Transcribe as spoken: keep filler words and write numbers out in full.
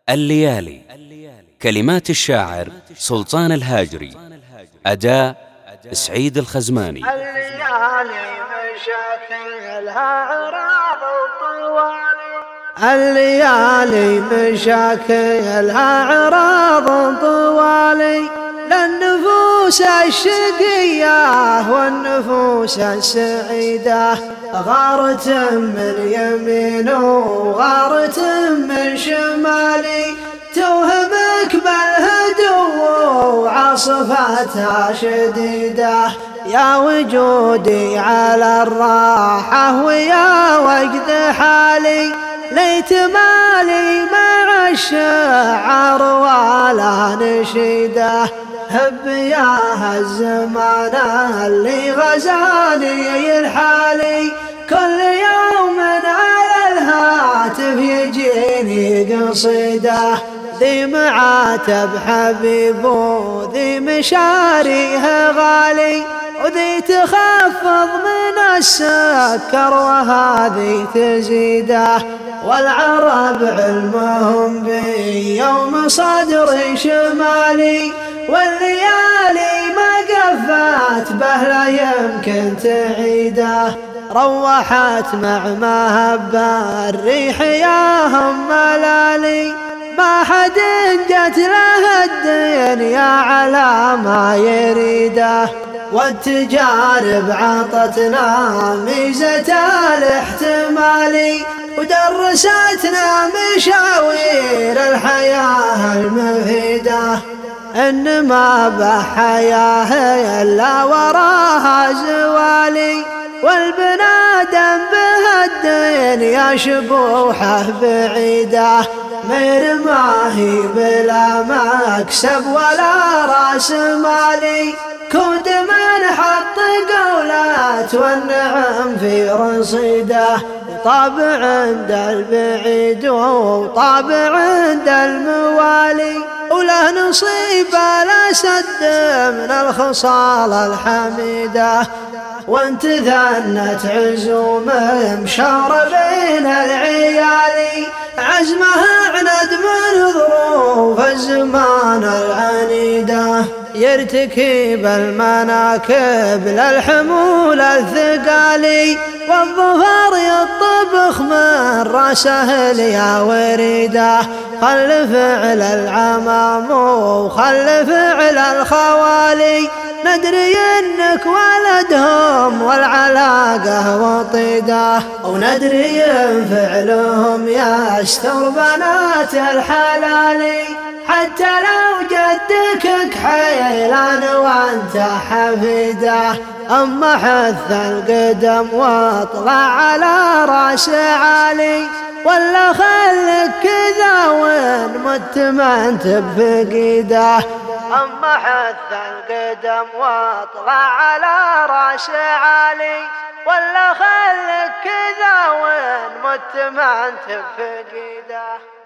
الليالي. كلمات الشاعر سلطان الهاجري، أداء سعيد الخزماني. الليالي مشاكلها عراض طوالي، الليالي مشاكلها عراض طوالي، للنفوس الشقية والنفوس السعيدة، غارة من يمين وغارة من شمالي، توهمك بالهدوء وعاصفتها شديدة، يا وجودي على الراحة ويا وجد حالي، ليت مالي مع الشعر ولا نشيده، هب يا الزمان اللي غزاني الحالي، كل يوم على الهاتف يجيني قصيده، ذي معاتب حبيب وذي مشاريه غالي، وذي تخفض من السكر وهذي تزيده، والعرب علمهم بي يوم صدري شمالي، والليالي ما قفت به لا يمكن تعيده، روحت مع مهب الريح يا هم ملالي، ما حد جت له الدنيا على ما يريده، والتجارب عطتنا ميزة الاحتمالي، ودرستنا مشاوير الحياة المفيدة، إن ما بحياه إلا وراها زوالي، والبنادم به الدنيا شبوحه بعيده، مرماهي بلا مكسب ولا راس مالي، كود من حط قولات والنعم في رصيده، طابع عند البعيد وطابع عند الموالي، وله نصيب لا سد من الخصال الحميده، وانت ثنت عزوم مشار بين العيالي، عزمها عند من ظروف الزمان العنيده، يرتكب المناكب للحمول الثقالي، والظفر يطبخ من راسه يا وريده، خل فعل العمام وخل فعل الخوالي، ندري انك ولدهم والعلاقه وطيده، وندري ان فعلهم يستر بنات الحلالي، حتى لو جدك كحيلان وانت حفيده، اما حث القدم واطلع على راس عالي، ولا خلك كذا وين مت ما انت بفقيده، اما حث القدم واطلع على راس عالي، ولا خلك كذا وين مت ما انت بفقيده.